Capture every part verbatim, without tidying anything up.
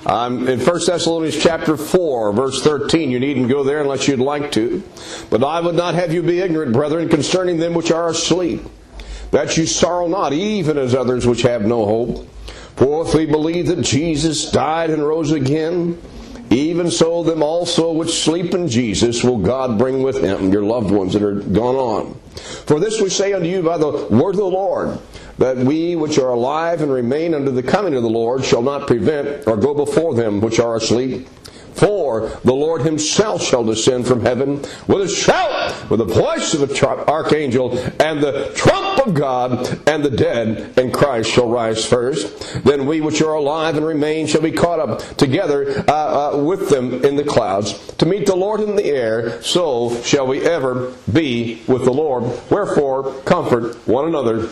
I'm in First Thessalonians chapter four, verse thirteen. You needn't go there unless you'd like to. But I would not have you be ignorant, brethren, concerning them which are asleep, that you sorrow not, even as others which have no hope. For if we believe that Jesus died and rose again, even so them also which sleep in Jesus will God bring with him, your loved ones that are gone on. For this we say unto you by the word of the Lord, that we which are alive and remain unto the coming of the Lord shall not prevent or go before them which are asleep. For the Lord himself shall descend from heaven with a shout, with the voice of the archangel, and the trump of God, and the dead in Christ shall rise first. Then we which are alive and remain shall be caught up together uh, uh, with them in the clouds to meet the Lord in the air. So shall we ever be with the Lord. Wherefore comfort one another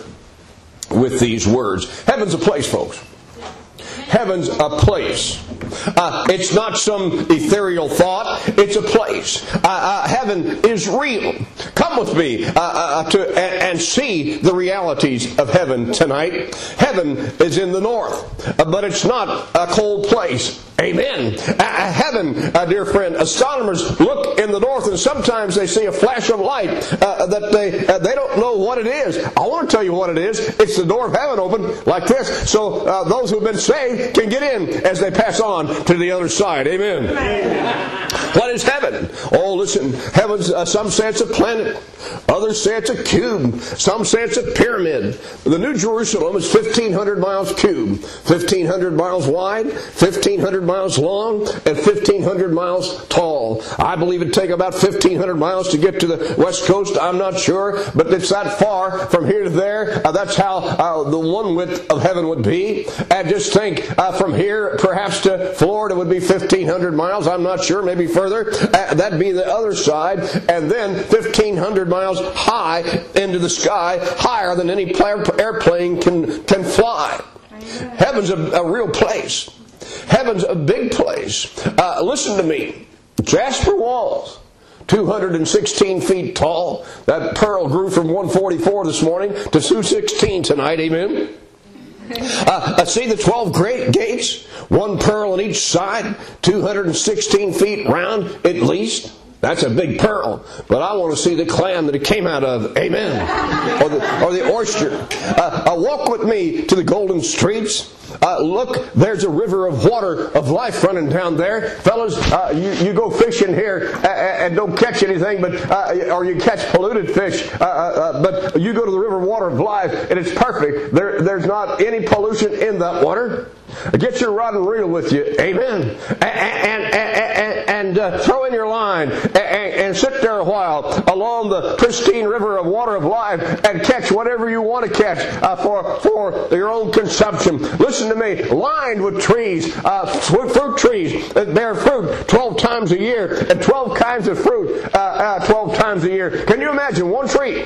with these words. Heaven's a place, folks. Heaven's a place. Uh, it's not some ethereal thought. It's a place. Uh, uh, heaven is real. Come with me uh, uh, to and, and see the realities of heaven tonight. Heaven is in the north, uh, but it's not a cold place. Amen. Uh, heaven, uh, dear friend, astronomers look in the north and sometimes they see a flash of light uh, that they uh, they don't know what it is. I want to tell you what it is. It's the door of heaven open like this, so uh, those who've been saved can get in as they pass on to the other side. Amen. Amen. What is heaven? Oh, listen, heaven's uh, some say it's a planet, others say it's a cube, some say it's a pyramid. The New Jerusalem is fifteen hundred miles cube, fifteen hundred miles wide, fifteen hundred miles long, and fifteen hundred miles tall. I believe it'd take about fifteen hundred miles to get to the west coast. I'm not sure, but it's that far from here to there. Uh, that's how uh, the one width of heaven would be. And just think, uh, from here perhaps to Florida would be fifteen hundred miles. I'm not sure, maybe further. Uh, that'd be the other side. And then fifteen hundred miles high into the sky, higher than any airplane can, can fly. Heaven's a, a real place. Heaven's a big place. Uh, listen to me. Jasper walls, two hundred sixteen feet tall. That pearl grew from one forty-four this morning to two sixteen tonight. Amen. Uh, uh, see the twelve great gates, one pearl on each side, two hundred sixteen feet round at least. That's a big pearl. But I want to see the clam that it came out of. Amen. Or the, or the oyster. Uh, uh, walk with me to the golden streets. Uh, look, there's a river of water of life running down there. Fellas, uh, you, you go fishing here and, and don't catch anything, but uh, or you catch polluted fish. Uh, uh, but you go to the river water of life and it's perfect. There, there's not any pollution in that water. Get your rod and reel with you. Amen. And, and, and, and, and uh, throw in your line and, and sit there a while along the pristine river of water of life and catch whatever you want to catch uh, for, for your own consumption. Listen to me. Lined with trees, uh, fruit trees that bear fruit twelve times a year and twelve kinds of fruit uh, uh, twelve times a year. Can you imagine one tree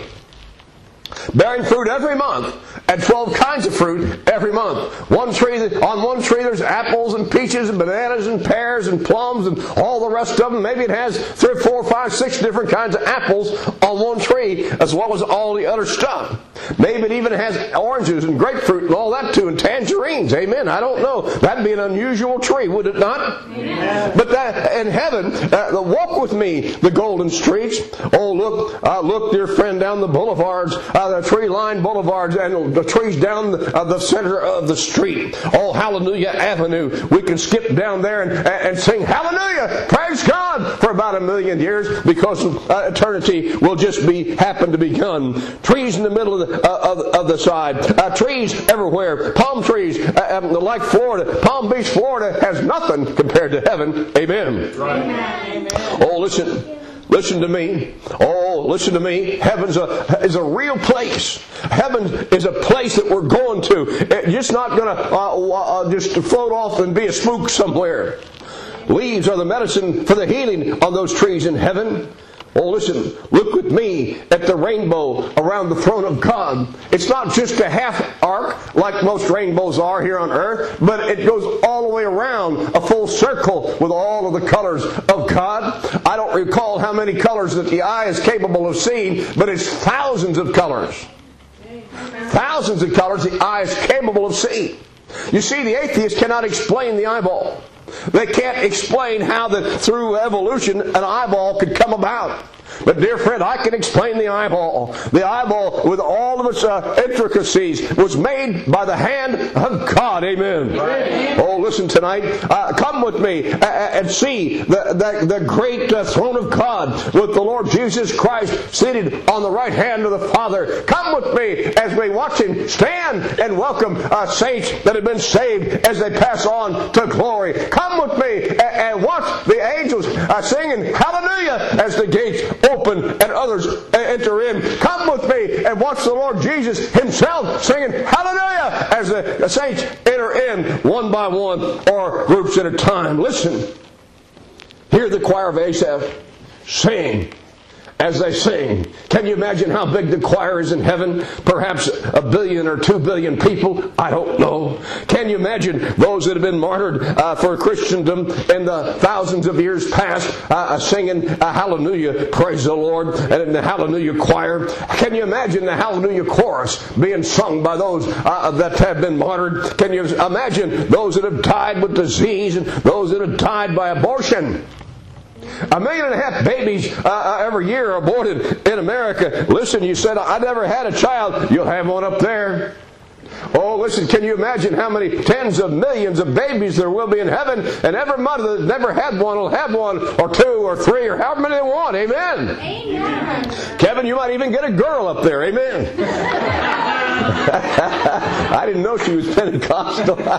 bearing fruit every month and twelve kinds of fruit every month? One tree, on one tree there's apples and peaches and bananas and pears and plums and all the rest of them. Maybe it has three, four, five, six different kinds of apples on one tree as well as all the other stuff. Maybe it even has oranges and grapefruit and all that too, and tangerines. Amen. I don't know. That'd be an unusual tree, would it not? Amen. But that, in heaven, uh, walk with me the golden streets. Oh, look, uh, look, dear friend, down the boulevards, uh, the tree-lined boulevards, and the trees down the, uh, the center of the street. Oh, Hallelujah Avenue. We can skip down there and, and sing Hallelujah, praise God, for about a million years, because uh, eternity will just be happen to begun. Trees in the middle of the, uh, of, of the side. Uh, trees everywhere. Palm trees, uh, like Florida. Palm Beach, Florida has nothing compared to heaven. Amen. Right. Amen. Oh, listen. Listen to me. Oh, listen to me. Heaven's a, is a real place. Heaven is a place that we're going to. It's just not going to uh, uh, just float off and be a spook somewhere. Leaves are the medicine for the healing on those trees in heaven. Oh, listen, look with me at the rainbow around the throne of God. It's not just a half arc like most rainbows are here on earth, but it goes all the way around a full circle with all of the colors of God. I don't recall how many colors that the eye is capable of seeing, but it's thousands of colors. Thousands of colors the eye is capable of seeing. You see, the atheist cannot explain the eyeball. They can't explain how that through evolution an eyeball could come about. But dear friend, I can explain the eyeball. The eyeball, with all of its uh, intricacies, was made by the hand of God. Amen. Amen. Oh, listen tonight. Uh, come with me uh, and see the, the, the great uh, throne of God with the Lord Jesus Christ seated on the right hand of the Father. Come with me as we watch Him stand and welcome uh, saints that have been saved as they pass on to glory. Come with me and, and watch the angels uh, singing hallelujah as the gates open and others enter in. Come with me and watch the Lord Jesus Himself singing hallelujah as the saints enter in one by one or groups at a time. Listen. Hear the choir of Asaph sing as they sing. Can you imagine how big the choir is in heaven? Perhaps a billion or two billion people? I don't know. Can you imagine those that have been martyred uh, for Christendom in the thousands of years past uh, singing uh, hallelujah, praise the Lord, and in the hallelujah choir? Can you imagine the hallelujah chorus being sung by those uh, that have been martyred? Can you imagine those that have died with disease and those that have died by abortion? A million and a half babies uh, every year are aborted in America. Listen, you said, I never had a child. You'll have one up there. Oh, listen, can you imagine how many tens of millions of babies there will be in heaven? And every mother that never had one will have one or two or three or however many they want. Amen. Amen. Kevin, you might even get a girl up there. Amen. I didn't know she was Pentecostal. look,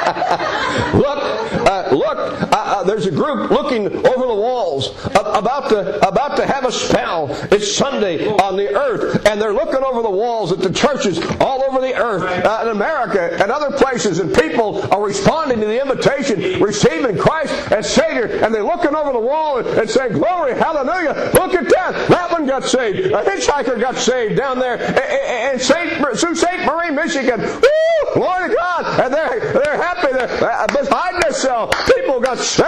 uh, look, uh, uh, there's a group looking over the walls uh, about to about to have a spell. It's Sunday on the earth, and they're looking over the walls at the churches all over the earth, uh, in America and other places, and people are responding to the invitation, receiving Christ as Savior, and they're looking over the wall and, and saying, "Glory, hallelujah! Look at that! That one got saved. A hitchhiker got saved down there in Saint Saint Marie, Michigan. Woo! Glory to God! And they're they're happy. They're uh, beside themselves. People got saved.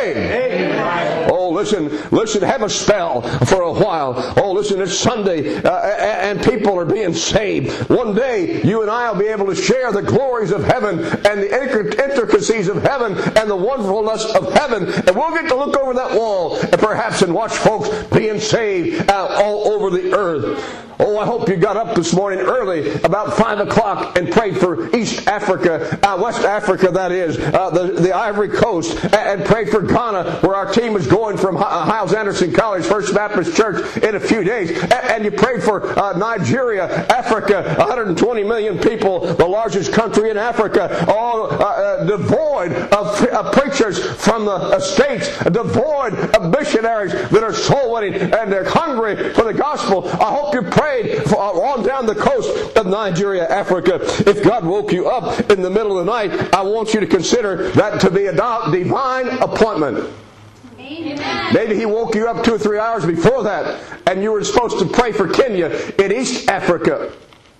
Amen. Oh, listen, listen. Have a spell for a while. Oh, listen. It's Sunday, uh, and people are being saved. One day, you and I will be able to share the glories of heaven and the intricacies of heaven and the wonderfulness of heaven, and we'll get to look over that wall and perhaps and watch folks being saved uh, all over the earth. Oh, I hope you got up this morning early, about five o'clock, and prayed for East Africa, uh, West Africa, that is, uh, the, the Ivory Coast, and prayed for Ghana, where our team is going from Hyles Anderson College, First Baptist Church, in a few days. And you prayed for uh, Nigeria, Africa, one hundred twenty million people, the largest country in Africa, all uh, uh, devoid of, of preachers from the uh, States, devoid of missionaries that are soul winning, and they're hungry for the gospel. I hope you pray on down the coast of Nigeria, Africa. If God woke you up in the middle of the night, I want you to consider that to be a divine appointment. Amen. Maybe He woke you up two or three hours before that, and you were supposed to pray for Kenya in East Africa.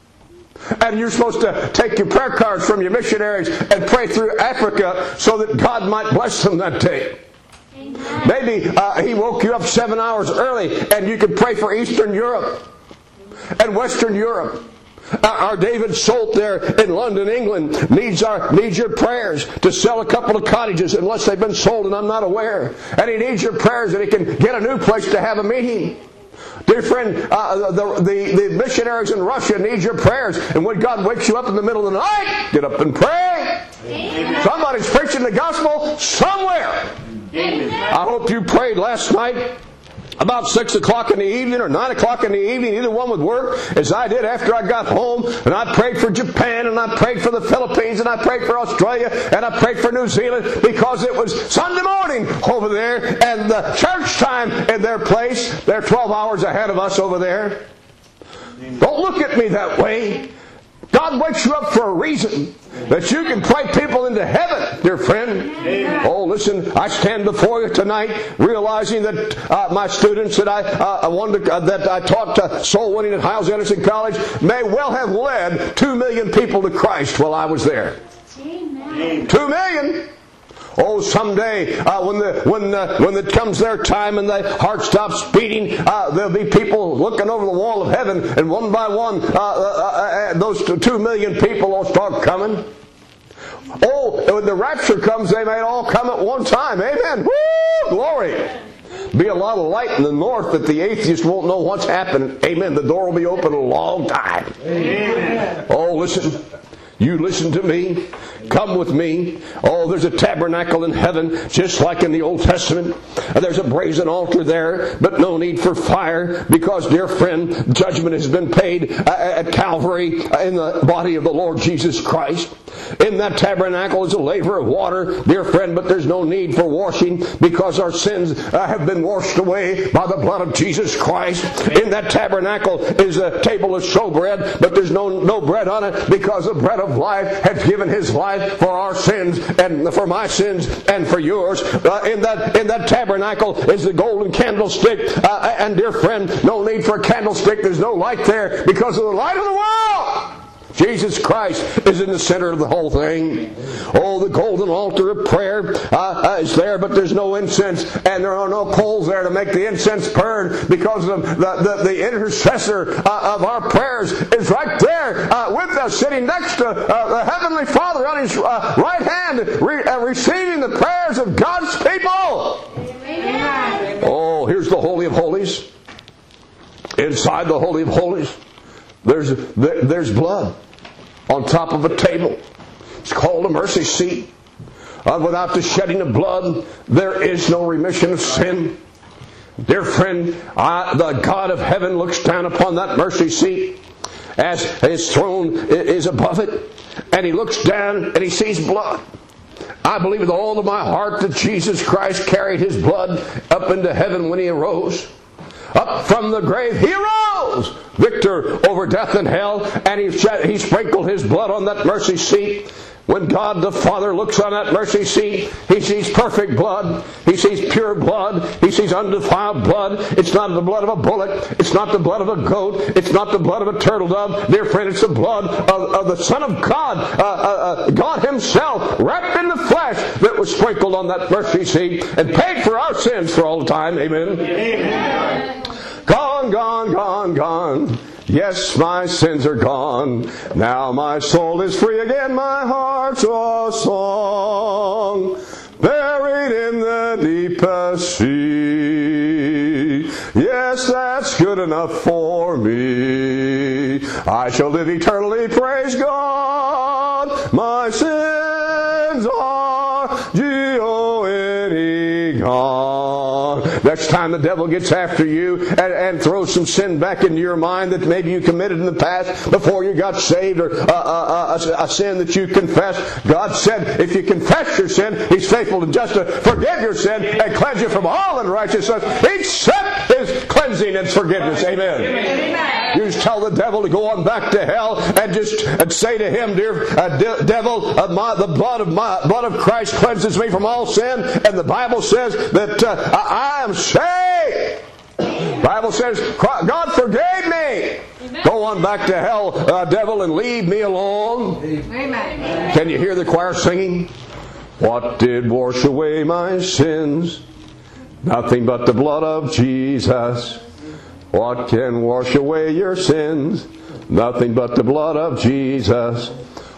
And you're supposed to take your prayer cards from your missionaries and pray through Africa so that God might bless them that day. Amen. Maybe uh, He woke you up seven hours early and you could pray for Eastern Europe and Western Europe. Our David Solt there in London, England needs our needs your prayers to sell a couple of cottages unless they've been sold and I'm not aware. And he needs your prayers that he can get a new place to have a meeting. Dear friend, uh, the, the, the missionaries in Russia need your prayers. And when God wakes you up in the middle of the night, get up and pray. Amen. Somebody's preaching the gospel somewhere. Amen. I hope you prayed last night about six o'clock in the evening or nine o'clock in the evening, either one would work, as I did after I got home. And I prayed for Japan, and I prayed for the Philippines, and I prayed for Australia, and I prayed for New Zealand, because it was Sunday morning over there, and the church time in their place. They're twelve hours ahead of us over there. Don't look at me that way. God wakes you up for a reason, that you can pray people into heaven, dear friend. Amen. Oh, listen, I stand before you tonight realizing that uh, my students that I uh, wanted to, uh, that I taught uh, soul winning at Hyles Anderson College may well have led two million people to Christ while I was there. Amen. Two million. Oh, someday uh, when the when uh, when it comes their time and the heart stops beating, uh, there'll be people looking over the wall of heaven, and one by one, uh, uh, uh, those two million people will start coming. Oh, when the rapture comes, they may all come at one time. Amen. Woo! Glory. Be a lot of light in the north that the atheist won't know what's happening. Amen. The door will be open a long time. Amen. Oh, listen. You listen to me. Come with me. Oh, there's a tabernacle in heaven, just like in the Old Testament. There's a brazen altar there, but no need for fire, because, dear friend, judgment has been paid at Calvary in the body of the Lord Jesus Christ. In that tabernacle is a laver of water, dear friend, but there's no need for washing, because our sins have been washed away by the blood of Jesus Christ. In that tabernacle is a table of showbread, but there's no, no bread on it, because the bread of life had given His life for our sins and for my sins and for yours. Uh, in that in that tabernacle is the golden candlestick. Uh, and dear friend, no need for a candlestick. There's no light there because of the light of the world. Jesus Christ is in the center of the whole thing. Oh, the golden altar of prayer uh, uh, is there, but there's no incense, and there are no coals there to make the incense burn, because of the, the, the intercessor uh, of our prayers is right there uh, with us, sitting next to uh, the Heavenly Father on His uh, right hand, re- uh, receiving the prayers of God's people. Amen. Oh, here's the Holy of Holies. Inside the Holy of Holies, There's there's blood on top of a table. It's called a mercy seat. Uh, without the shedding of blood, there is no remission of sin. Dear friend, I, the God of heaven looks down upon that mercy seat as His throne is above it, and He looks down and He sees blood. I believe with all of my heart that Jesus Christ carried His blood up into heaven when He arose. Up from the grave He rose, victor over death and hell, and he, shed, he sprinkled His blood on that mercy seat. When God the Father looks on that mercy seat, He sees perfect blood. He sees pure blood. He sees undefiled blood. It's not the blood of a bullock. It's not the blood of a goat. It's not the blood of a turtle dove. Dear friend, it's the blood of, of the Son of God, uh, uh, uh, God Himself, wrapped in the flesh, that was sprinkled on that mercy seat and paid for our sins for all time. Amen. Amen. Gone, gone, gone, gone. Yes, my sins are gone. Now my soul is free again. My heart's a song, buried in the deepest sea. Yes, that's good enough for me. I shall live eternally. Praise God. My sins are G O N E gone. Next time the devil gets after you and, and throws some sin back into your mind that maybe you committed in the past before you got saved, or uh, uh, uh, a, a sin that you confessed, God said if you confess your sin, He's faithful and just to forgive your sin and cleanse you from all unrighteousness, except His cleansing and forgiveness. Amen. Amen. You just tell the devil to go on back to hell and just and say to him, dear uh, de- devil, uh, my, the blood of my blood of Christ cleanses me from all sin, and the Bible says that uh, I, I am saved. The Bible says God forgave me. Amen. Go on back to hell, uh, devil, and leave me alone. Amen. Can you hear the choir singing? What did wash away my sins? Nothing but the blood of Jesus. What can wash away your sins? Nothing but the blood of Jesus.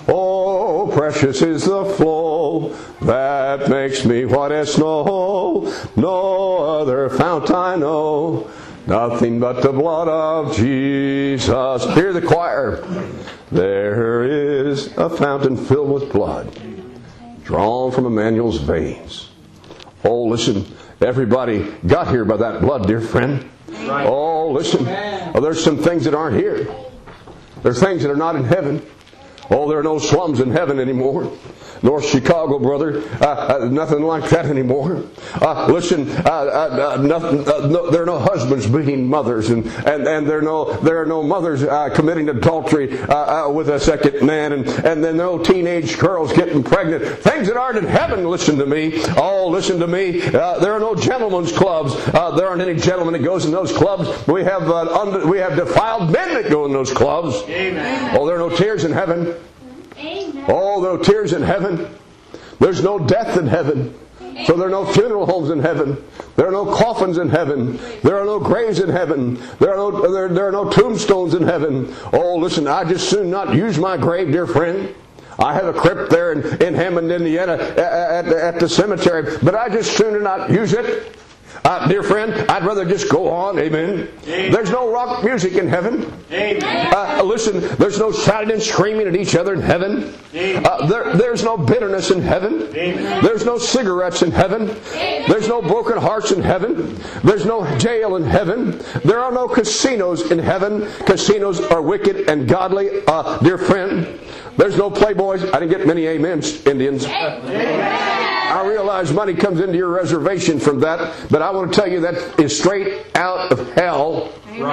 Oh, precious is the flow that makes me white as snow. No other fount I know. Nothing but the blood of Jesus. Hear the choir. There is a fountain filled with blood, drawn from Emmanuel's veins. Oh, listen, everybody got here by that blood, dear friend. Oh, listen, oh, there's some things that aren't here. There are things that are not in heaven. Oh, there are no slums in heaven anymore. North Chicago, brother, uh, uh, nothing like that anymore. Uh, listen, uh, uh, uh, nothing, uh, no, there are no husbands beating mothers, and and, and there are no there are no mothers uh, committing adultery uh, uh, with a second man, and and then no teenage girls getting pregnant. Things that aren't in heaven. Listen to me. Oh, listen to me. Uh, there are no gentlemen's clubs. Uh, there aren't any gentlemen that goes in those clubs. We have uh, under, we have defiled men that go in those clubs. Amen. Oh, there are no tears in heaven. Amen. Oh, there are no tears in heaven. There's no death in heaven. So there are no funeral homes in heaven. There are no coffins in heaven. There are no graves in heaven. There are no there, there are no tombstones in heaven. Oh, listen, I just soon not use my grave, dear friend. I have a crypt there in, in Hammond, Indiana, at, at, at the cemetery, but I just sooner not use it. Uh, dear friend, I'd rather just go on. Amen. Amen. There's no rock music in heaven. Uh, listen, there's no shouting and screaming at each other in heaven. Uh, there, there's no bitterness in heaven. Amen. There's no cigarettes in heaven. Amen. There's no broken hearts in heaven. There's no jail in heaven. There are no casinos in heaven. Casinos are wicked and godly. Uh, dear friend, there's no playboys. I didn't get many amens, Indians. Amen. I realize money comes into your reservation from that, but I want to tell you that is straight out of hell.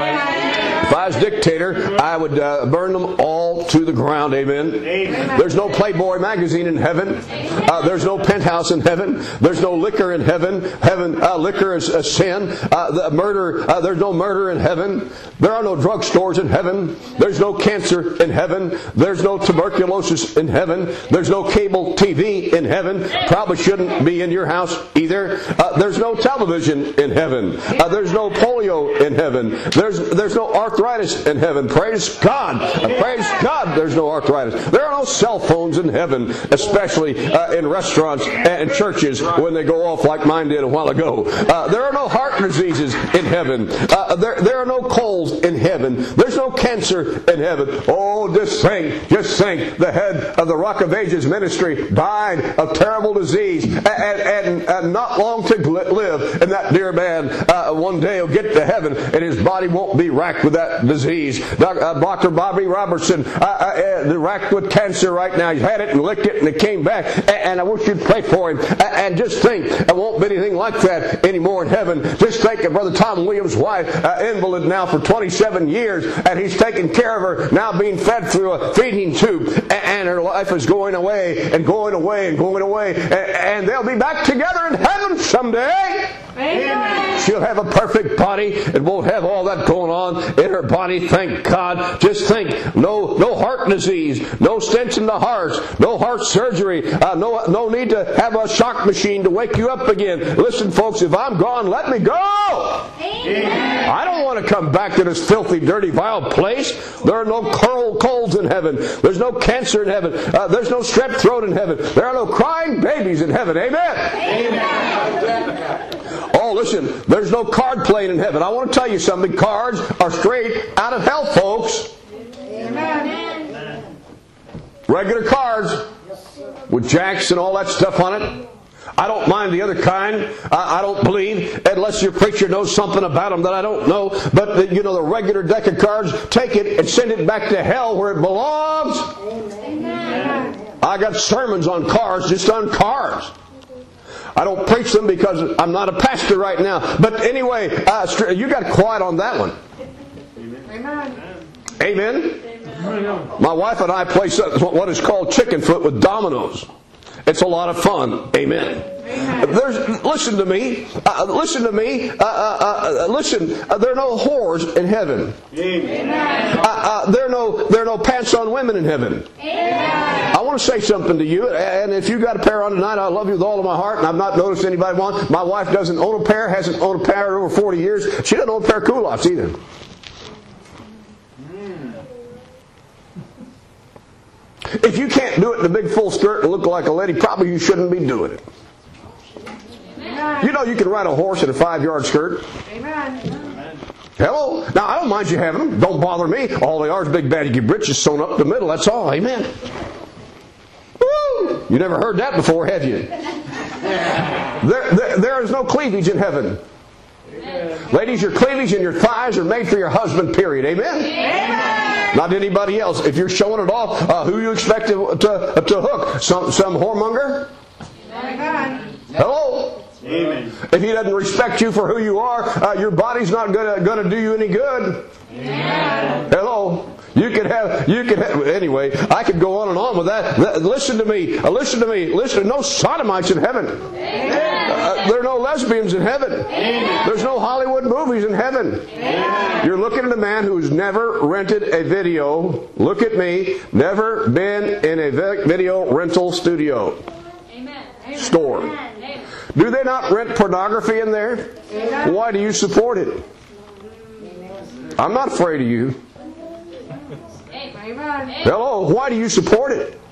Right. If I was dictator, I would uh, burn them all to the ground. Amen. Amen. There's no Playboy magazine in heaven. Uh, there's no penthouse in heaven. There's no liquor in heaven. Heaven, uh, liquor is a sin. Uh, the murder. Uh, there's no murder in heaven. There are no drugstores in heaven. There's no cancer in heaven. There's no tuberculosis in heaven. There's no cable T V in heaven. Probably shouldn't be in your house either. Uh, there's no television in heaven. Uh, there's no polio in heaven. There's there's no arthritis in heaven. Praise God. Praise God there's no arthritis. There are no cell phones in heaven, especially uh, in restaurants and churches when they go off like mine did a while ago. Uh, there are no heart diseases in heaven. Uh, there, there are no colds in heaven. There's no cancer in heaven. Oh, just think, just think, the head of the Rock of Ages ministry died of terrible disease and, and, and not long to live. And that dear man uh, one day will get to heaven and his body won't be racked with that disease. Doctor Bobby Robertson, uh, uh, racked with cancer right now. He's had it and licked it and it came back. And I wish you'd pray for him. And just think, it won't be anything like that anymore in heaven. Just think of Brother Tom Williams' wife, uh, invalid now for twenty-seven years, and he's taking care of her, now being fed through a feeding tube. And her life is going away and going away and going away. And they'll be back together in heaven someday. Amen. She'll have a perfect body and won't have all that going on in her body. Thank God. Just think, no no heart disease, no stents in the heart, no heart surgery, uh, no no need to have a shock machine to wake you up again. Listen, folks, if I'm gone, let me go. Amen. I don't want to come back to this filthy, dirty, vile place. There are no cold colds in heaven. There's no cancer in heaven. Uh, there's no strep throat in heaven. There are no crying babies in heaven. Amen. Amen. Oh, listen, there's no card playing in heaven. I want to tell you something. Cards are straight out of hell, folks. Amen. Regular cards with jacks and all that stuff on it. I don't mind the other kind. I, I don't believe, unless your preacher knows something about them that I don't know. But, the, you know, the regular deck of cards, take it and send it back to hell where it belongs. Amen. I got sermons on cards, just on cards. I don't preach them because I'm not a pastor right now. But anyway, uh, you got quiet on that one. Amen. Amen. Amen. My wife and I play what is called chicken foot with dominoes. It's a lot of fun. Amen. Amen. There's, listen to me. Uh, listen to me. Uh, uh, uh, listen. Uh, there are no whores in heaven. Amen. Uh, uh, there are no there are no pants on women in heaven. Amen. I want to say something to you. And if you got a pair on tonight, I love you with all of my heart. And I've not noticed anybody want. My wife doesn't own a pair. Hasn't owned a pair in over forty years. She doesn't own a pair of culottes either. If you can't do it in a big full skirt and look like a lady, probably you shouldn't be doing it. Amen. You know you can ride a horse in a five-yard skirt. Amen. Hello? Now, I don't mind you having them. Don't bother me. All they are is big baggy britches sewn up the middle. That's all. Amen. Woo! You never heard that before, have you? There, there, there is no cleavage in heaven. Amen. Ladies, your cleavage and your thighs are made for your husband, period. Amen? Amen. Not anybody else. If you're showing it off, uh, who you expect to, to, to hook? Some, some whoremonger? Amen. Hello? Amen. If he doesn't respect you for who you are, uh, your body's not gonna gonna do you any good. Amen. Hello. You could have, you could have, anyway, I could go on and on with that. Listen to me, uh, listen to me, listen, no sodomites in heaven. Uh, there are no lesbians in heaven. Amen. There's no Hollywood movies in heaven. Amen. You're looking at a man who's never rented a video, look at me, never been in a video rental studio. Amen. Store. Amen. Do they not rent pornography in there? Amen. Why do you support it? I'm not afraid of you. Hello, why do you support it?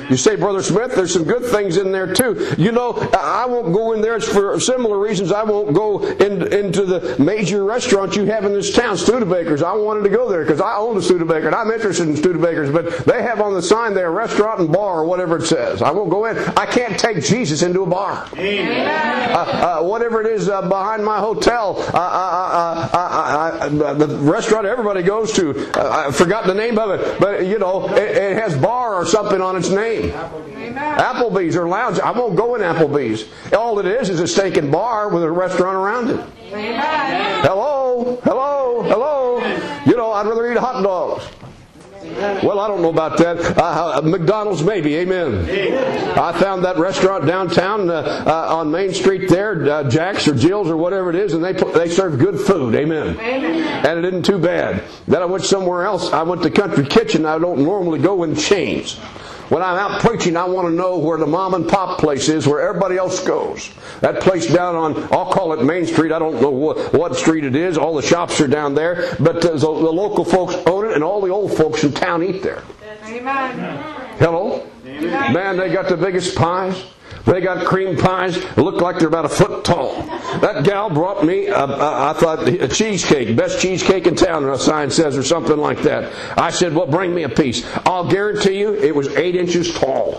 You say, Brother Smith, there's some good things in there too. You know, I won't go in there for similar reasons. I won't go in, into the major restaurants you have in this town, Studebakers. I wanted to go there because I own a Studebaker and I'm interested in Studebakers. But they have on the sign there, restaurant and bar or whatever it says. I won't go in. I can't take Jesus into a bar. Amen. Uh, uh, whatever it is uh, behind my hotel, uh, uh, uh, uh, uh, uh, the restaurant everybody goes to, uh, I forgot the name of it, but you know, it, it has bar or something on its name. Amen. Applebee's or lounge. I won't go in Applebee's. All it is is a steak and bar with a restaurant around it. Amen. Hello, hello, hello. You know, I'd rather eat hot dogs. Well, I don't know about that. Uh, McDonald's maybe. Amen. Amen. I found that restaurant downtown uh, uh, on Main Street there, uh, Jack's or Jill's or whatever it is, and they they serve good food. Amen. Amen. And it isn't too bad. Then I went somewhere else. I went to Country Kitchen. I don't normally go in chains. When I'm out preaching, I want to know where the mom and pop place is, where everybody else goes. That place down on, I'll call it Main Street. I don't know what, what street it is. All the shops are down there. But uh, the, the local folks own it, and all the old folks in town eat there. Amen. Hello? Amen. Man, they got the biggest pies. They got cream pies. Look like they're about a foot tall. That gal brought me, a, a, I thought, a cheesecake. Best cheesecake in town, a sign says, or something like that. I said, well, bring me a piece. I'll guarantee you it was eight inches tall.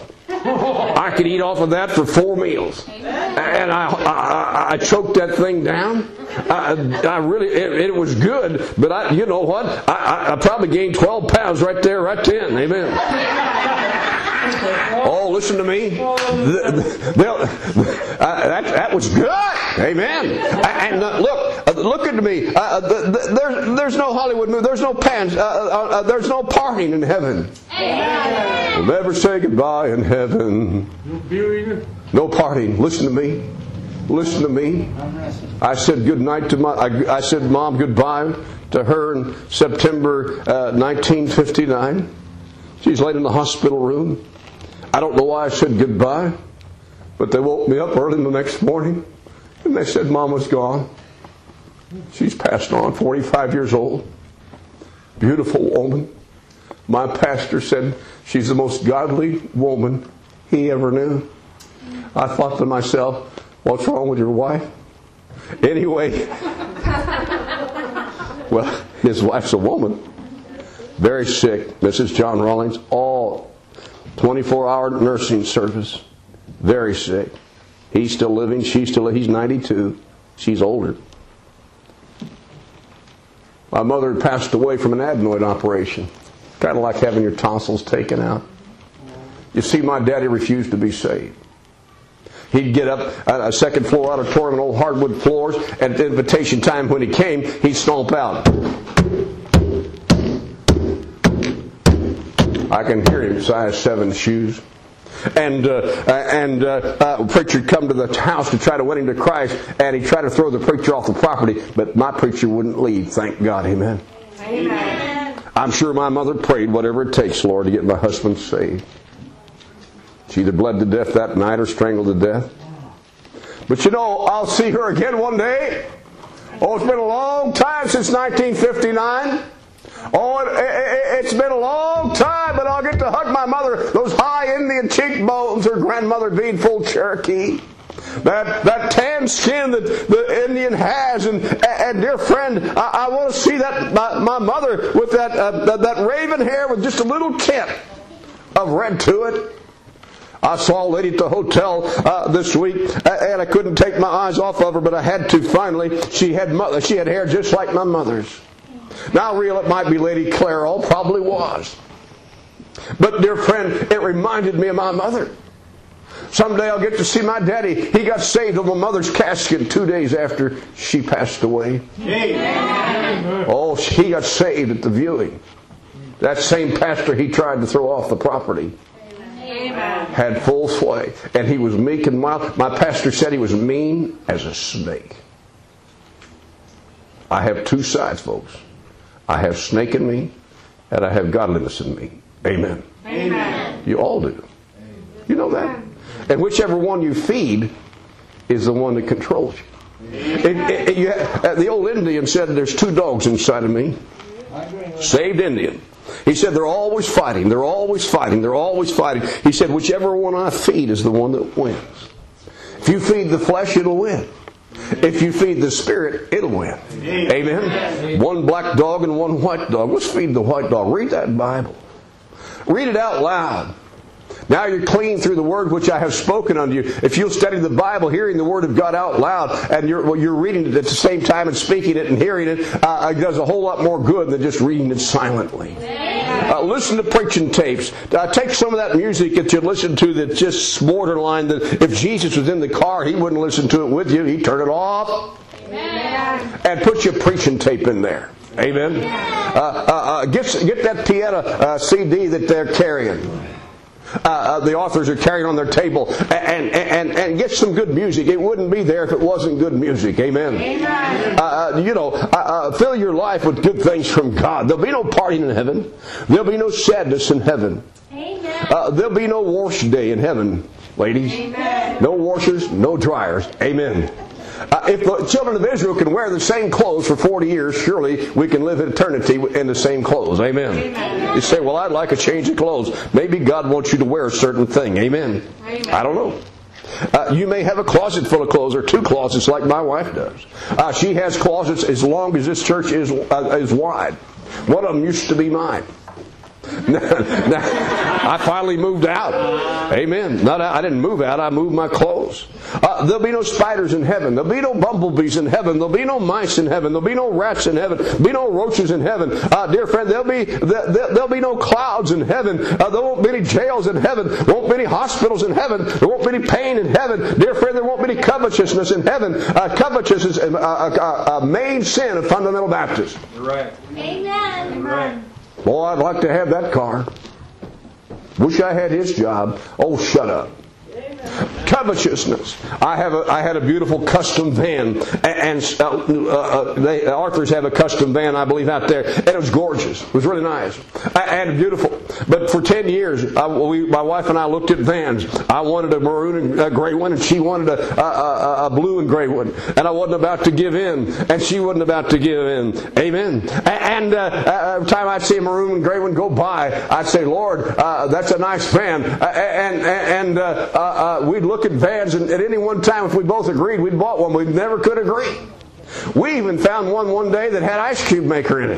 I could eat off of that for four meals. And I, I, I choked that thing down. I, I really, it, it was good, but I, you know what? I, I probably gained twelve pounds right there, right then. Amen. Oh, listen to me. The, the, uh, that, that was good. Amen. And uh, look, uh, look at me. Uh, the, the, there's, there's no Hollywood movie. There's no pants. Uh, uh, uh, there's no partying in heaven. Amen. We'll never say goodbye in heaven. No partying. Listen to me. Listen to me. I said good night to my. I, I said, Mom, goodbye to her in September uh, nineteen fifty-nine. She's laid in the hospital room. I don't know why I said goodbye, but they woke me up early the next morning, and they said Mom was gone. She's passed on, forty-five years old. Beautiful woman. My pastor said she's the most godly woman he ever knew. I thought to myself, what's wrong with your wife? Anyway, well, his wife's a woman. Very sick. Missus John Rawlings, all twenty-four hour nursing service. Very sick. He's still living. She's still. He's ninety-two. She's older. My mother had passed away from an adenoid operation. Kind of like having your tonsils taken out. You see, my daddy refused to be saved. He'd get up at a second floor auditorium on old hardwood floors. At the invitation time when he came, he'd stomp out. I can hear him, size seven shoes. And uh, and uh, uh, preacher would come to the house to try to win him to Christ, and he'd try to throw the preacher off the property, but my preacher wouldn't leave, thank God, amen. Amen. I'm sure my mother prayed whatever it takes, Lord, to get my husband saved. She either bled to death that night or strangled to death. But you know, I'll see her again one day. Oh, it's been a long time since nineteen fifty-nine. Oh, it, it, it's been a long time, but I'll get to hug my mother. Those high Indian cheekbones, her grandmother being full Cherokee. That that tan skin that the Indian has, and and dear friend, I, I want to see that my, my mother with that uh, that raven hair with just a little tint of red to it. I saw a lady at the hotel uh, this week, and I couldn't take my eyes off of her, but I had to finally. She had mother, she had hair just like my mother's. Now, real, it might be Lady Clairol, probably was. But, dear friend, it reminded me of my mother. Someday I'll get to see my daddy. He got saved on my mother's casket two days after she passed away. Amen. Oh, he got saved at the viewing. That same pastor he tried to throw off the property. Amen. Had full sway. And he was meek and mild. My pastor said he was mean as a snake. I have two sides, folks. I have snake in me, and I have godliness in me. Amen. Amen. You all do. You know that? And whichever one you feed is the one that controls you. It, it, it, you have, the old Indian said, there's two dogs inside of me. Saved Indian. He said, they're always fighting. They're always fighting. They're always fighting. He said, whichever one I feed is the one that wins. If you feed the flesh, it'll win. If you feed the Spirit, it'll win. Amen? One black dog and one white dog. Let's feed the white dog. Read that Bible. Read it out loud. Now you're clean through the word which I have spoken unto you. If you'll study the Bible, hearing the word of God out loud, and you're, well, you're reading it at the same time and speaking it and hearing it, uh, it does a whole lot more good than just reading it silently. Uh, listen to preaching tapes. Uh, take some of that music that you listen to that's just borderline that if Jesus was in the car, He wouldn't listen to it with you. He'd turn it off. Amen. And put your preaching tape in there. Amen. Uh, uh, uh, get, get that piano uh, C D that they're carrying. Uh, uh, the authors are carrying on their table, and, and, and get some good music. It wouldn't be there if it wasn't good music. Amen. Amen. Uh, you know, uh, uh, fill your life with good things from God. There'll be no partying in heaven. There'll be no sadness in heaven. Amen. Uh, there'll be no wash day in heaven, ladies. Amen. No washers, no dryers. Amen. Uh, if the children of Israel can wear the same clothes for forty years, surely we can live eternity in the same clothes. Amen. Amen. You say, well, I'd like a change of clothes. Maybe God wants you to wear a certain thing. Amen. Amen. I don't know. Uh, you may have a closet full of clothes or two closets like my wife does. Uh, she has closets as long as this church is, uh, is wide. One of them used to be mine. I finally moved out. Amen. Not, I didn't move out. I moved my clothes. Uh, there'll be no spiders in heaven. There'll be no bumblebees in heaven. There'll be no mice in heaven. There'll be no rats in heaven. There'll be no roaches in heaven. Uh, dear friend, there'll be there, there'll be no clouds in heaven. Uh, there won't be any jails in heaven. There won't be any hospitals in heaven. There won't be any pain in heaven. Dear friend, there won't be any covetousness in heaven. Uh, covetousness is a, a, a main sin of fundamental Baptists. You're right. Amen. Amen. Boy, I'd like to have that car. Wish I had his job. Oh, shut up. Covetousness. I have a, I had a beautiful custom van, and uh, uh, they, Arthur's have a custom van, I believe, out there, and it was gorgeous. It was really nice and beautiful. But for ten years, I, we, my wife and I looked at vans. I wanted a maroon and a gray one, and she wanted a, a, a, a blue and gray one. And I wasn't about to give in, and she wasn't about to give in. Amen. And uh, every time I'd see a maroon and gray one go by, I'd say, Lord, uh, that's a nice van. Uh, and and uh, uh, uh, we'd look at vans, and at any one time, if we both agreed, we'd bought one. We never could agree. We even found one one day that had ice cube maker in it.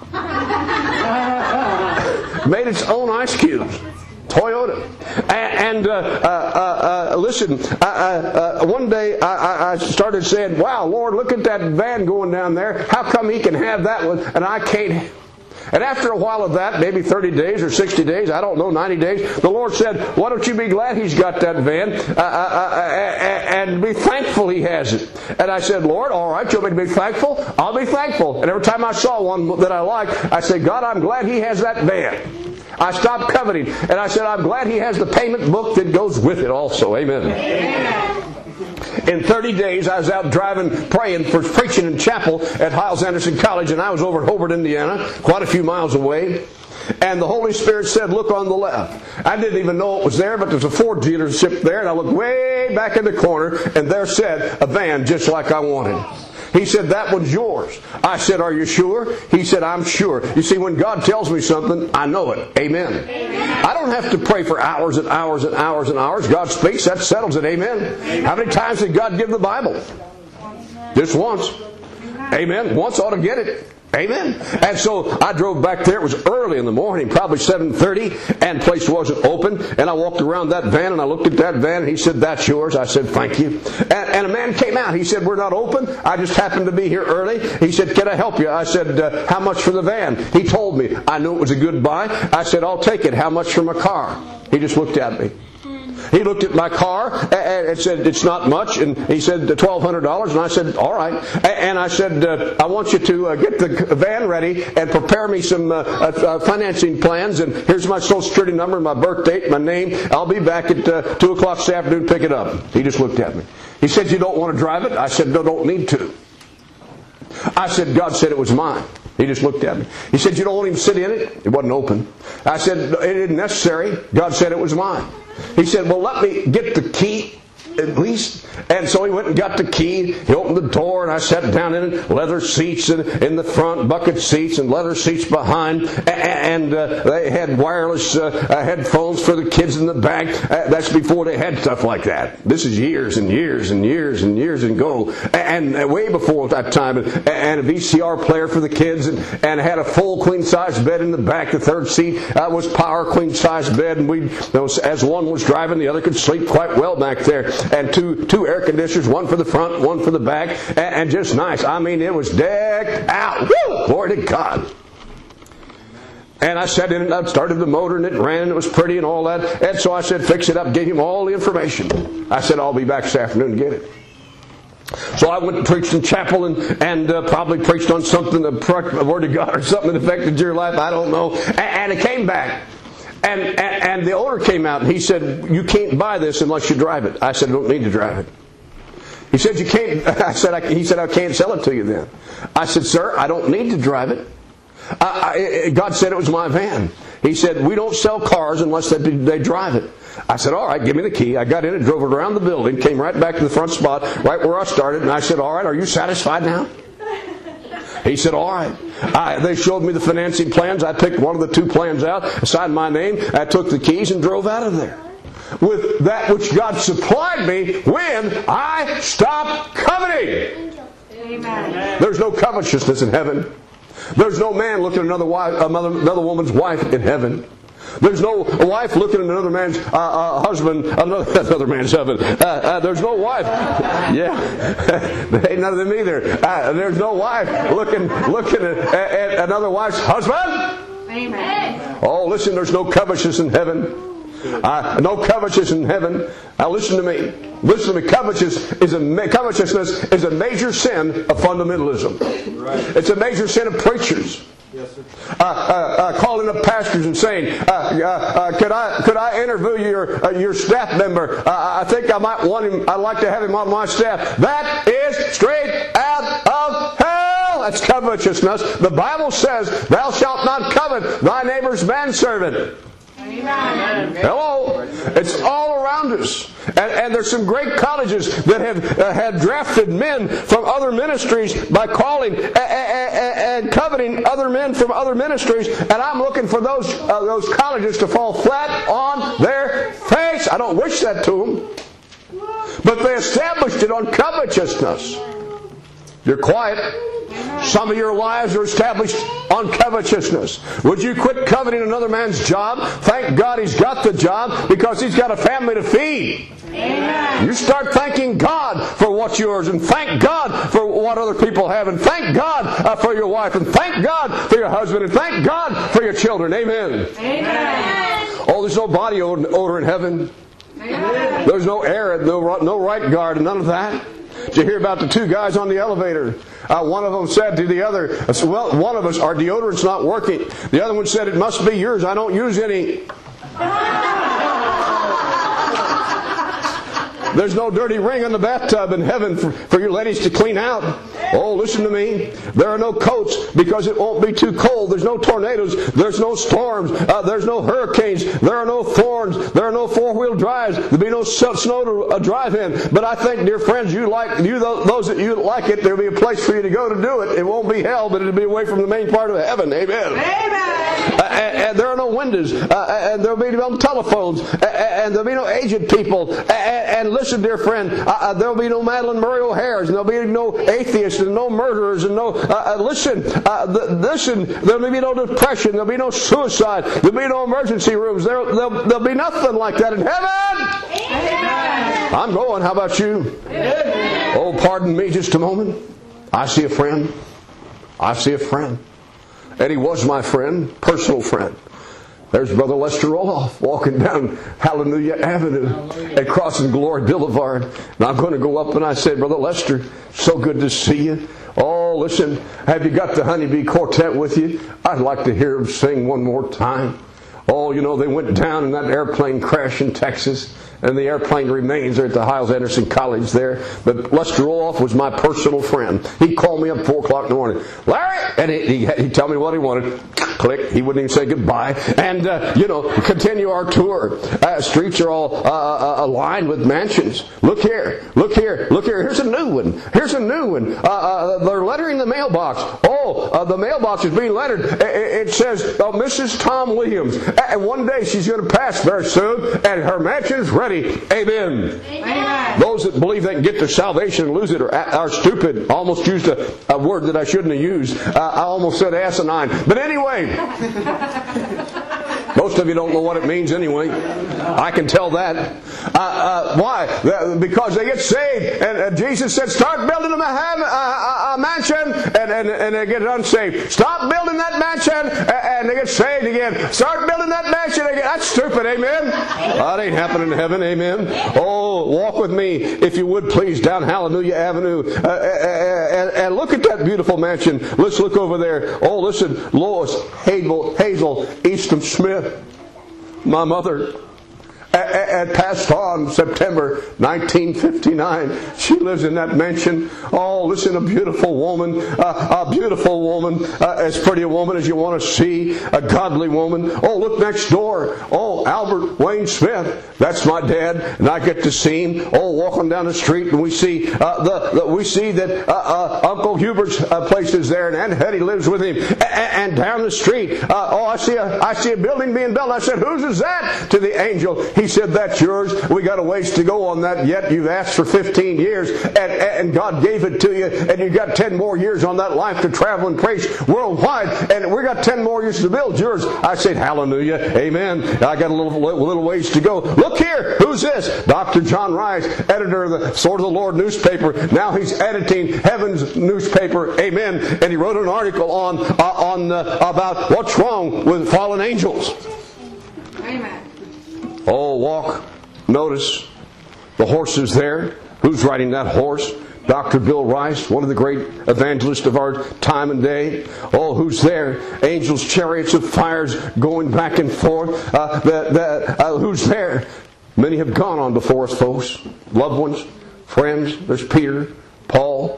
Made its own ice cubes. Toyota. And, and uh, uh, uh, listen, uh, uh, one day I, I started saying, wow, Lord, look at that van going down there. How come He can have that one and I can't? And after a while of that, maybe thirty days or sixty days, I don't know, ninety days, the Lord said, why don't you be glad He's got that van uh, uh, uh, and be thankful He has it. And I said, Lord, all right, you want me to be thankful? I'll be thankful. And every time I saw one that I liked, I said, God, I'm glad He has that van. I stopped coveting. And I said, I'm glad He has the payment book that goes with it also. Amen. Amen. In thirty days, I was out driving, praying for preaching in chapel at Hiles Anderson College, and I was over at Hobart, Indiana, quite a few miles away. And the Holy Spirit said, look on the left. I didn't even know it was there, but there's a Ford dealership there, and I looked way back in the corner, and there said a van just like I wanted. He said, that one's yours. I said, are you sure? He said, I'm sure. You see, when God tells me something, I know it. Amen. Amen. I don't have to pray for hours and hours and hours and hours. God speaks, that settles it. Amen. Amen. How many times did God give the Bible? Just once. Amen. Once ought to get it. Amen. And so I drove back there. It was early in the morning, probably seven thirty, and the place wasn't open. And I walked around that van, and I looked at that van, and he said, that's yours. I said, thank you. And, and a man came out. He said, we're not open. I just happened to be here early. He said, can I help you? I said, uh, how much for the van? He told me. I knew it was a good buy. I said, I'll take it. How much for my car? He just looked at me. He looked at my car and said, it's not much. And he said, twelve hundred dollars. And I said, all right. And I said, uh, I want you to uh, get the van ready and prepare me some uh, uh, financing plans. And here's my social security number, my birth date, my name. I'll be back at uh, two o'clock this afternoon to pick it up. He just looked at me. He said, you don't want to drive it? I said, no, don't need to. I said, God said it was mine. He just looked at me. He said, you don't want him to sit in it? It wasn't open. I said, it isn't necessary. God said it was mine. He said, well, let me get the key At least. And so he went and got the key. He opened the door and I sat down in it. Leather seats in, in the front, bucket seats and leather seats behind. And uh, they had wireless uh, headphones for the kids in the back. Uh, that's before they had stuff like that. This is years and years and years and years ago. And uh, way before that time. And a V C R player for the kids. And, and had a full queen-size bed in the back. The third seat uh, was power queen-size bed. And we, as one was driving, the other could sleep quite well back there. And two two air conditioners, one for the front, one for the back, and, and just nice. I mean, it was decked out. Woo! Glory to God. And I sat in it, I started the motor, and it ran, and it was pretty and all that. And so I said, fix it up, gave him all the information. I said, I'll be back this afternoon to get it. So I went and preached in chapel and, and uh, probably preached on something, the Word of God or something that affected your life, I don't know. And, and it came back. And, and, and the owner came out and he said, you can't buy this unless you drive it. I said, I don't need to drive it. He said, you can't. I said, I, he said, I can't sell it to you then. I said, sir, I don't need to drive it. I, I, God said it was my van. He said, we don't sell cars unless they, they drive it. I said, all right, give me the key. I got in and drove it around the building, came right back to the front spot, right where I started. And I said, all right, are you satisfied now? He said, all right. I, they showed me the financing plans. I picked one of the two plans out, signed my name. I took the keys and drove out of there. With that which God supplied me when I stopped coveting. Amen. There's no covetousness in heaven. There's no man looking at another, wife, another, another woman's wife in heaven. There's no wife looking at another man's uh, uh, husband, another, another man's husband. Uh, uh, there's no wife. Yeah, ain't none of them either. Uh, there's no wife looking looking at, at another wife's husband. Amen. Oh, listen, there's no covetousness in heaven. Uh, no covetousness in heaven. Now listen to me. Listen to me. Covetousness is a covetousness is a major sin of fundamentalism. Right. It's a major sin of preachers. Yes, sir. Uh, uh, uh, calling up pastors and saying, uh, uh, uh, "Could I could I interview your uh, your staff member? Uh, I think I might want him. I'd like to have him on my staff." That is straight out of hell. That's covetousness. The Bible says, "Thou shalt not covet thy neighbor's manservant." Amen. Hello. It's all around us. And, and there's some great colleges that have uh, had drafted men from other ministries by calling and, and, and coveting other men from other ministries. And I'm looking for those uh, those colleges to fall flat on their face. I don't wish that to them. But they established it on covetousness. You're quiet. Some of your lives are established on covetousness. Would you quit coveting another man's job? Thank God he's got the job because he's got a family to feed. Amen. You start thanking God for what's yours, and thank God for what other people have, and thank God uh, for your wife, and thank God for your husband, and thank God for your children. Amen. Amen. Oh, there's no body odor in heaven. Amen. There's no air, no, no right guard, and none of that. Did you hear about the two guys on the elevator? Uh, one of them said to the other, well, one of us, our deodorant's not working. The other one said, it must be yours. I don't use any. There's no dirty ring in the bathtub in heaven for, for you ladies to clean out. Oh, listen to me. There are no coats because it won't be too cold. There's no tornadoes. There's no storms. Uh, there's no hurricanes. There are no thorns. There are no four-wheel drives. There'll be no snow to uh, drive in. But I think, dear friends, you like you those that you like it, there'll be a place for you to go to do it. It won't be hell, but it'll be away from the main part of heaven. Amen. Amen. Uh, and, and there are no windows. Uh, and there'll be no telephones. Uh, and there'll be no aged people. And, and listen, dear friend, uh, there'll be no Madeline Murray O'Hare's, and there'll be no atheists, and no murderers, and no. Uh, uh, listen, uh, th- listen. There'll be no depression. There'll be no suicide. There'll be no emergency rooms. There, there'll, there'll be nothing like that in heaven. Amen. I'm going. How about you? Amen. Oh, pardon me, just a moment. I see a friend. I see a friend, and he was my friend, personal friend. There's Brother Lester Roloff walking down Hallelujah Avenue and crossing Glory Boulevard. And I'm going to go up and I said, Brother Lester, so good to see you. Oh, listen, have you got the Honeybee Quartet with you? I'd like to hear them sing one more time. Oh, you know, they went down in that airplane crash in Texas. And the airplane remains there at the Hiles-Anderson College there. But Lester Roloff was my personal friend. He called me up at four o'clock in the morning. Larry! And he, he, he'd tell me what he wanted. click. He wouldn't even say goodbye. And, uh, you know, continue our tour. Uh, streets are all uh, uh, aligned with mansions. Look here. Look here. Look here. Here's a new one. Here's a new one. Uh, uh, they're lettering the mailbox. Oh, uh, the mailbox is being lettered. It, it says, oh, Missus Tom Williams. And one day she's going to pass very soon, and her mansion's ready. Amen. Amen. Those that believe they can get to salvation and lose it are, are stupid. I almost used a, a word that I shouldn't have used. Uh, I almost said asinine. But anyway, most of you don't know what it means anyway. I can tell that. Uh, uh, why? Because they get saved. And uh, Jesus said, start building a, a, a mansion. And, and, and they get unsaved. Stop building that mansion. And they get saved again. Start building that mansion again. That's stupid. Amen? That ain't happening in heaven. Amen? Oh, walk with me, if you would please, down Hallelujah Avenue. Uh, and, and look at that beautiful mansion. Let's look over there. Oh, listen. Lois Hazel, Hazel Easton Smith, my mother, and passed on September nineteen fifty-nine. She lives in that mansion. Oh, listen, a beautiful woman, uh, a beautiful woman, uh, as pretty a woman as you want to see, a godly woman. Oh, look next door. Oh, Albert Wayne Smith. That's my dad, and I get to see him. Oh, walking down the street, and we see uh, the, the we see that uh, uh, Uncle Hubert's uh, place is there, and Aunt Hetty lives with him. And, and down the street, uh, oh, I see a I see a building being built. I said, whose is that? To the angel. He said, that's yours. We got a ways to go on that yet. You've asked for fifteen years, and, and God gave it to you, and you got ten more years on that life to travel and preach worldwide, and we got ten more years to build yours. I said, hallelujah, amen. I got a little little ways to go. Look here, who's this? Doctor John Rice, editor of the Sword of the Lord newspaper. Now he's editing Heaven's newspaper, amen. And he wrote an article on uh, on uh, about what's wrong with fallen angels. Amen. Oh, walk. Notice the horse is there. Who's riding that horse? Doctor Bill Rice, one of the great evangelists of our time and day. Oh, who's there? Angels, chariots of fires going back and forth. Uh, the, the, uh, who's there? Many have gone on before us, folks. Loved ones, friends. There's Peter, Paul,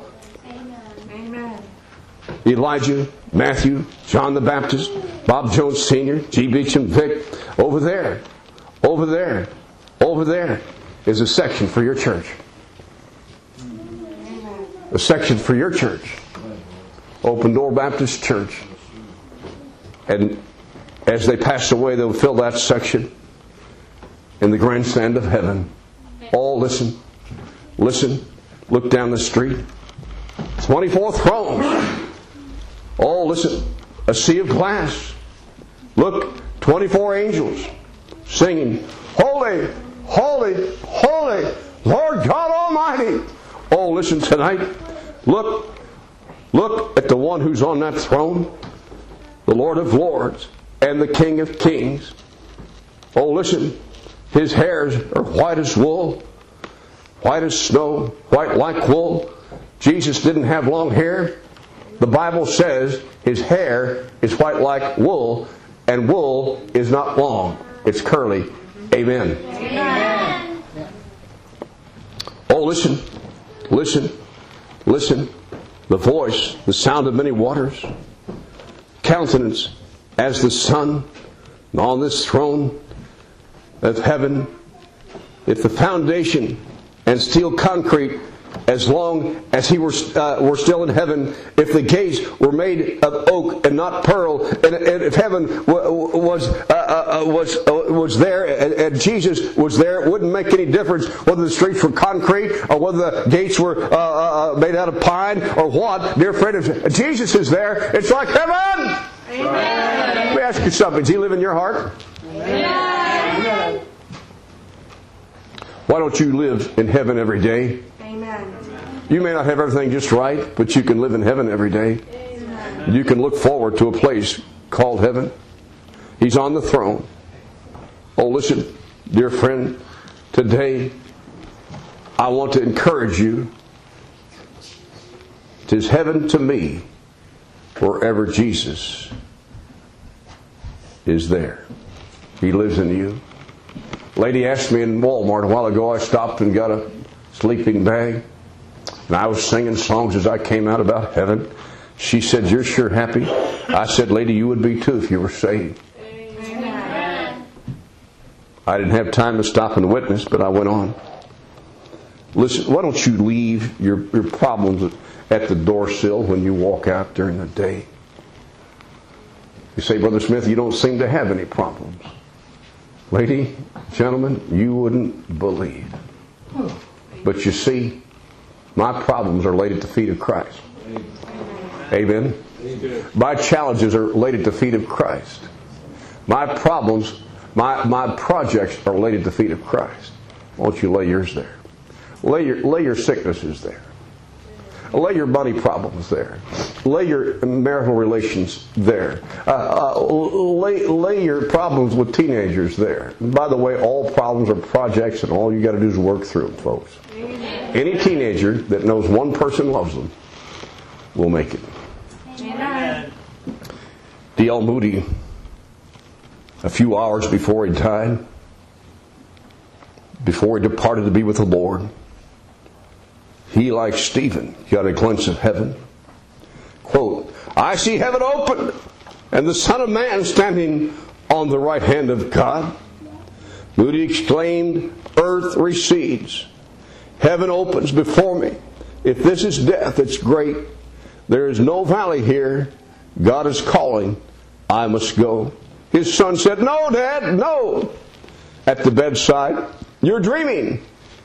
Amen. Elijah, Matthew, John the Baptist, Bob Jones Senior, G. Beecham Vic. Over there. Over there, over there is a section for your church. A section for your church. Open Door Baptist Church. And as they pass away, they'll fill that section in the grandstand of heaven. Oh, listen. Listen. Look down the street. twenty-four thrones. Oh, listen. A sea of glass. Look, twenty-four angels. Singing, holy, holy, holy, Lord God Almighty. Oh, listen tonight. Look, look at the one who's on that throne, the Lord of Lords and the King of Kings. Oh, listen, his hairs are white as wool, white as snow, white like wool. Jesus didn't have long hair. The Bible says his hair is white like wool, and wool is not long. It's curly. Amen. Amen. Oh, listen. Listen. Listen. The voice, the sound of many waters. Countenance as the sun. And on this throne of heaven, if the foundation and steel concrete, as long as he were, uh, were still in heaven, if the gates were made of oak and not pearl, and, and if heaven w- was uh, uh, was uh, was there and, and Jesus was there, it wouldn't make any difference whether the streets were concrete or whether the gates were uh, uh, made out of pine or what. Dear friend, if Jesus is there, it's like heaven. Amen. Let me ask you something. Does he live in your heart? Amen. Why don't you live in heaven every day? You may not have everything just right, but you can live in heaven every day. Amen. You can look forward to a place called heaven. He's on the throne. Oh, listen, dear friend, today I want to encourage you. "'Tis heaven to me wherever Jesus is there." He lives in you. Lady asked me in Walmart a while ago. I stopped and got a sleeping bag. And I was singing songs as I came out about heaven. She said, "You're sure happy?" I said, "Lady, you would be too if you were saved." Amen. I didn't have time to stop and witness, but I went on. Listen, why don't you leave your, your problems at the door sill when you walk out during the day? You say, "Brother Smith, you don't seem to have any problems." Lady, gentlemen, you wouldn't believe. But you see, my problems are laid at the feet of Christ. Amen. Amen. My challenges are laid at the feet of Christ. My problems, my, my projects are laid at the feet of Christ. Won't you lay yours there? Lay your, lay your sicknesses there. Lay your money problems there. Lay your marital relations there. Uh, uh, lay, lay your problems with teenagers there. And by the way, all problems are projects, and all you got to do is work through them, folks. Amen. Any teenager that knows one person loves them will make it. Amen. D L Moody, a few hours before he died, before he departed to be with the Lord, he, like Stephen, got a glimpse of heaven. Quote, "I see heaven open, and the Son of Man standing on the right hand of God." Moody exclaimed, "Earth recedes. Heaven opens before me. If this is death, it's great. There is no valley here. God is calling. I must go." His son said, "No, Dad, no." At the bedside, "You're dreaming."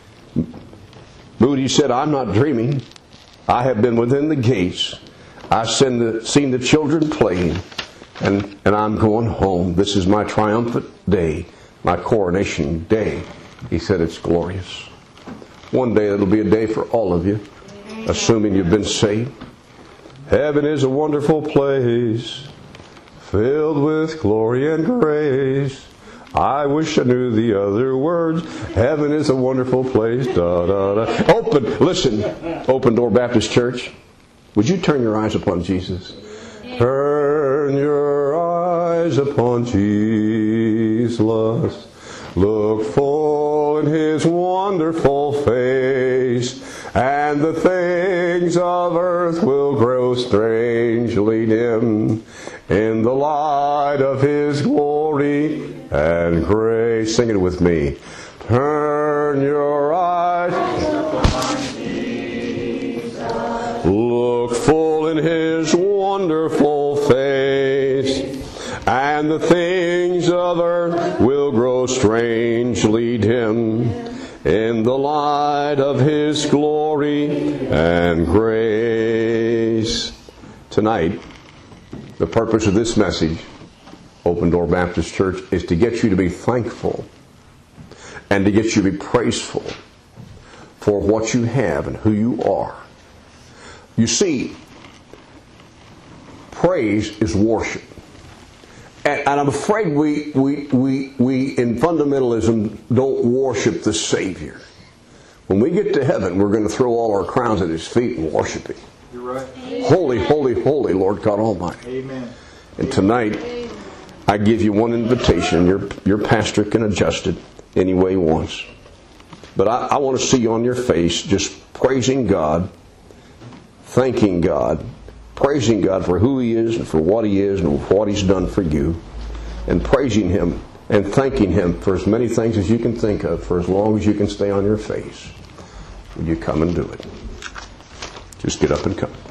Moody said, "I'm not dreaming. I have been within the gates. I've seen the, seen the children playing, and, and I'm going home. This is my triumphant day, my coronation day." He said, "It's glorious." One day it'll be a day for all of you, assuming you've been saved. Heaven is a wonderful place, filled with glory and grace. I wish I knew the other words. Heaven is a wonderful place. Da, da, da. Open, listen, Open Door Baptist Church, would you turn your eyes upon Jesus? Turn your eyes upon Jesus. Look full in His wonderful face, and the things of earth will grow strangely dim in the light of His glory and grace. Sing it with me. Turn your eyes upon Jesus. Look full in His wonderful face, and the things of earth will grow strangely dim in the light of His glory and grace. Tonight, the purpose of this message, Open Door Baptist Church, is to get you to be thankful and to get you to be praiseful for what you have and who you are. You see, praise is worship. And, and I'm afraid we, we, we, we in fundamentalism don't worship the Savior. When we get to heaven, we're going to throw all our crowns at His feet and worship Him. You're right. Holy, holy, holy Lord God Almighty. Amen. And tonight, I give you one invitation. Your, your pastor can adjust it any way he wants. But I, I want to see you on your face just praising God, thanking God, praising God for who He is and for what He is and what He's done for you, and praising Him and thanking Him for as many things as you can think of for as long as you can stay on your face. Would you come and do it? Just get up and come.